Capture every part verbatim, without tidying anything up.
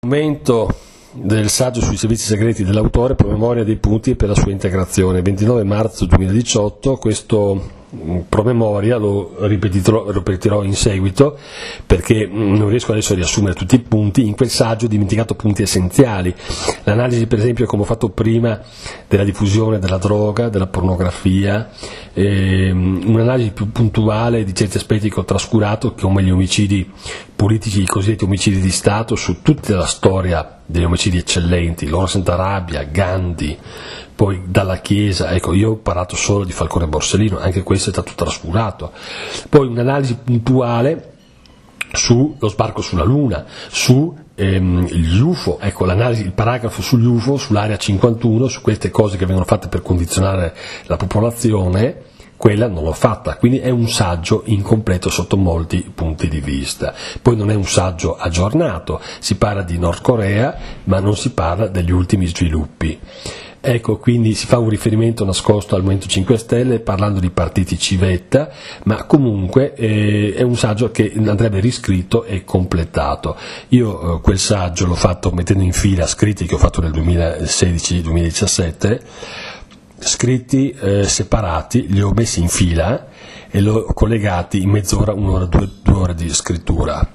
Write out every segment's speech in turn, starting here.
Commento del saggio sui servizi segreti dell'autore, promemoria dei punti per la sua integrazione. ventinove marzo duemiladiciotto, questo promemoria lo ripeterò, lo ripeterò in seguito perché non riesco adesso a riassumere tutti i punti. In quel saggio ho dimenticato punti essenziali, l'analisi per esempio, come ho fatto prima, della diffusione della droga, della pornografia, ehm, un'analisi più puntuale di certi aspetti che ho trascurato, come gli omicidi politici, i cosiddetti omicidi di Stato, su tutta la storia degli omicidi eccellenti, Loro Santarabia, Gandhi, poi dalla Chiesa. Ecco, io ho parlato solo di Falcone Borsellino, anche questo è stato trascurato. Poi un'analisi puntuale sullo sbarco sulla Luna, su ehm, gli U F O, ecco l'analisi, il paragrafo sugli U F O, sull'area cinquantuno, su queste cose che vengono fatte per condizionare la popolazione. Quella non l'ho fatta, quindi è un saggio incompleto sotto molti punti di vista. Poi non è un saggio aggiornato, si parla di Nord Corea ma non si parla degli ultimi sviluppi. Ecco, quindi si fa un riferimento nascosto al Movimento cinque Stelle parlando di partiti civetta, ma comunque eh, è un saggio che andrebbe riscritto e completato. Io eh, quel saggio l'ho fatto mettendo in fila scritti che ho fatto nel duemilasedici duemiladiciassette, scritti eh, separati, li ho messi in fila e li ho collegati in mezz'ora, un'ora, due, due ore di scrittura.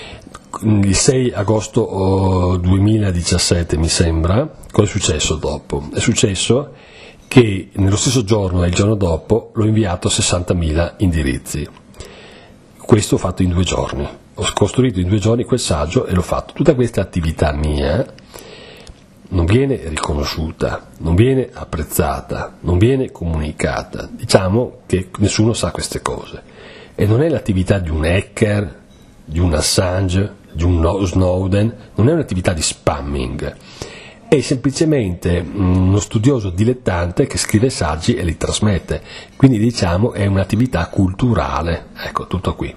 Il sei agosto oh, duemiladiciassette mi sembra, cosa è successo dopo? È successo che nello stesso giorno e il giorno dopo l'ho inviato a sessantamila indirizzi. Questo ho fatto in due giorni, ho costruito in due giorni quel saggio e l'ho fatto. Tutta questa attività mia non viene riconosciuta, non viene apprezzata, non viene comunicata. Diciamo che nessuno sa queste cose. E non è l'attività di un hacker, di un Assange, di un Snowden, non è un'attività di spamming. È semplicemente uno studioso dilettante che scrive saggi e li trasmette. Quindi diciamo è un'attività culturale. Ecco, tutto qui.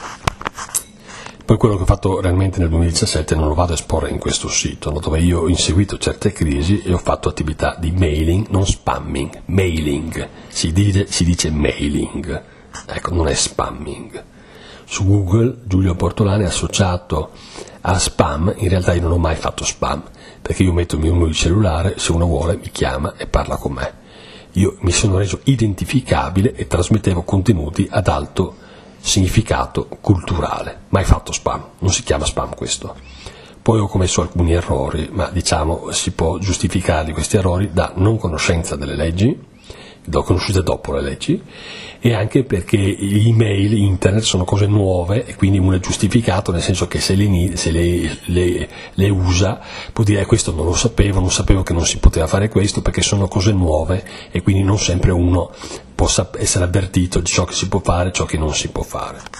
Poi quello che ho fatto realmente nel duemiladiciassette non lo vado a esporre in questo sito, no? Dove io ho inseguito certe crisi e ho fatto attività di mailing, non spamming, mailing, si dice, si dice mailing, ecco, non è spamming. Su Google Giulio Portolani è associato a spam, in realtà io non ho mai fatto spam, perché io metto il mio numero di cellulare, se uno vuole mi chiama e parla con me. Io mi sono reso identificabile e trasmettevo contenuti ad alto significato culturale, mai fatto spam, non si chiama spam questo. Poi ho commesso alcuni errori, ma diciamo si può giustificare questi errori da non conoscenza delle leggi, le ho conosciute dopo le leggi, e anche perché email, internet sono cose nuove e quindi uno è giustificato, nel senso che se le, se le, le, le usa può dire eh, questo non lo sapevo, non sapevo che non si poteva fare questo, perché sono cose nuove e quindi non sempre uno possa essere avvertito di ciò che si può fare e ciò che non si può fare.